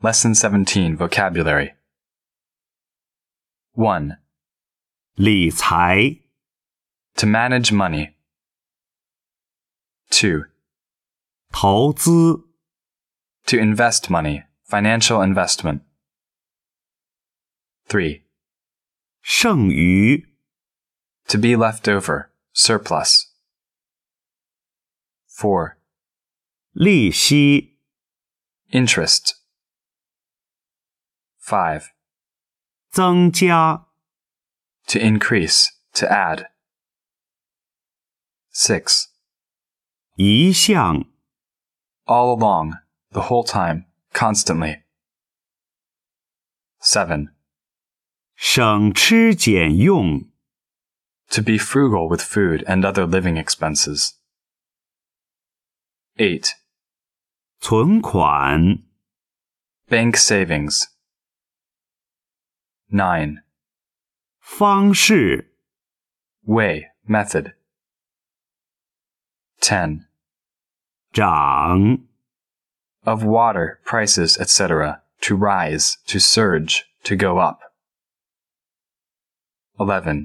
Lesson 17, Vocabulary. 1. 理财 To manage money. 2. 投资 To invest money, financial investment. 3. 剩余 To be left over, surplus. 4. 利息 Interest. 5. 增加 To increase, to add. 6. 一项 All along, the whole time, constantly. 7. 省吃俭用 To be frugal with food and other living expenses. 8. 存款 Bank savings. 9. 方式 Way, method. 10. 涨 Of water, prices, etc. To rise, to surge, to go up. 11.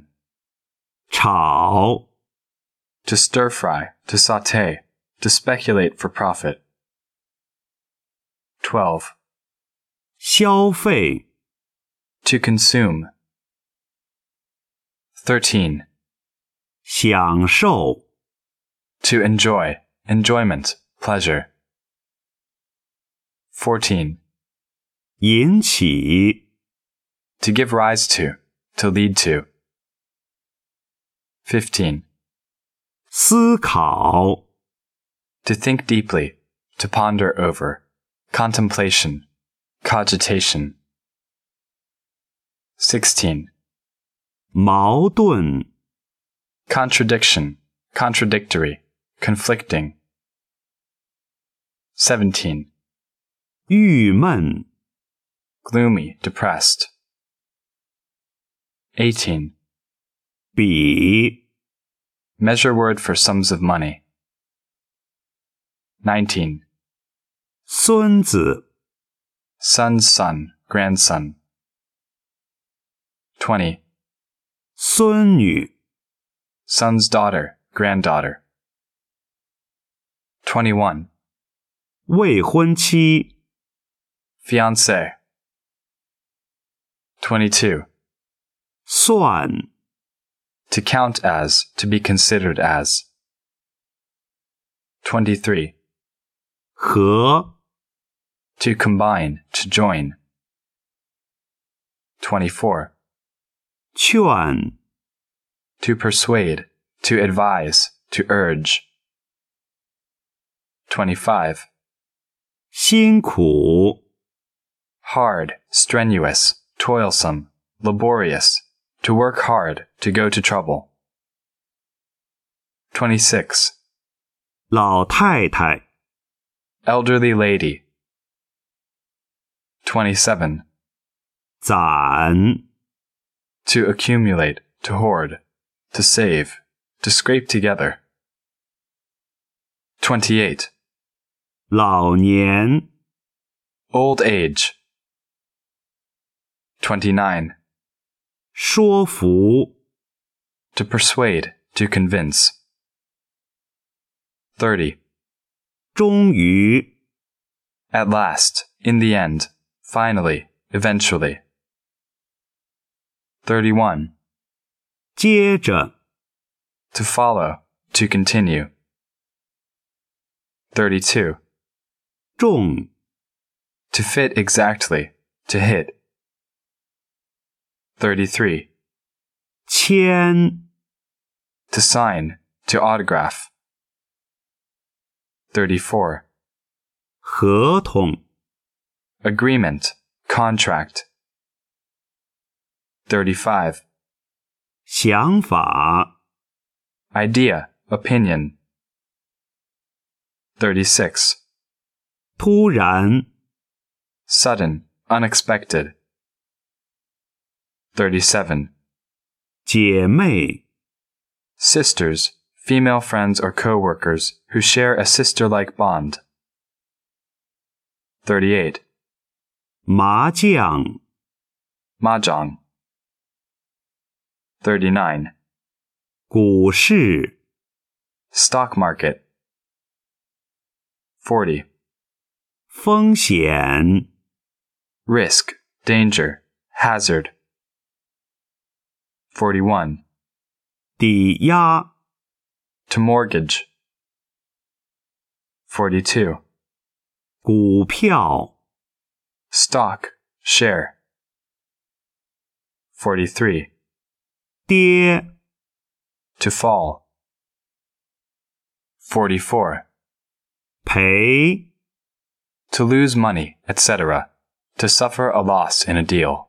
炒 To stir fry, to sauté, to speculate for profit. 12. 消费 To consume. 13. 享受 To enjoy, enjoyment, pleasure. 14. 引起 To give rise to lead to. 15. 思考 To think deeply, to ponder over. Contemplation, cogitation. 16. 矛盾 Contradiction, contradictory, conflicting. 17. 郁闷 Gloomy, depressed. 18. 比 Measure word for sums of money. 19. 孙子 Son's son, grandson. 20. 孙女 Son's daughter, granddaughter. 21. 未婚妻 Fiancé. 22. 算 To count as, to be considered as. 23. 和 To combine, to join. 24. 劝 To persuade, to advise, to urge. 25. 辛苦 Hard, strenuous, toilsome, laborious, to work hard, to go to trouble. 26. 老太太 Elderly lady. 27. 攒 To accumulate, to hoard, to save, to scrape together. 28. 老年 Old age. 29. 说服 To persuade, to convince. 30. 终于 At last, in the end, finally, eventually. 31. 接着 To follow, to continue. 32. 中 To fit exactly, to hit. 33. 签 To sign, to autograph. 34. 合同 Agreement, contract. 35. 想法 Idea, opinion. 36. 突然 Sudden, unexpected. 37. 姐妹 Sisters, female friends or co-workers who share a sister-like bond. 38. 麻将 mahjong. 39. 股市 Stock market. 40. 风险 Risk, danger, hazard. 41. 抵押 To mortgage. 42. 股票 Stock, share. 43. 跌 To fall. 44. 赔 To lose money, etc. To suffer a loss in a deal.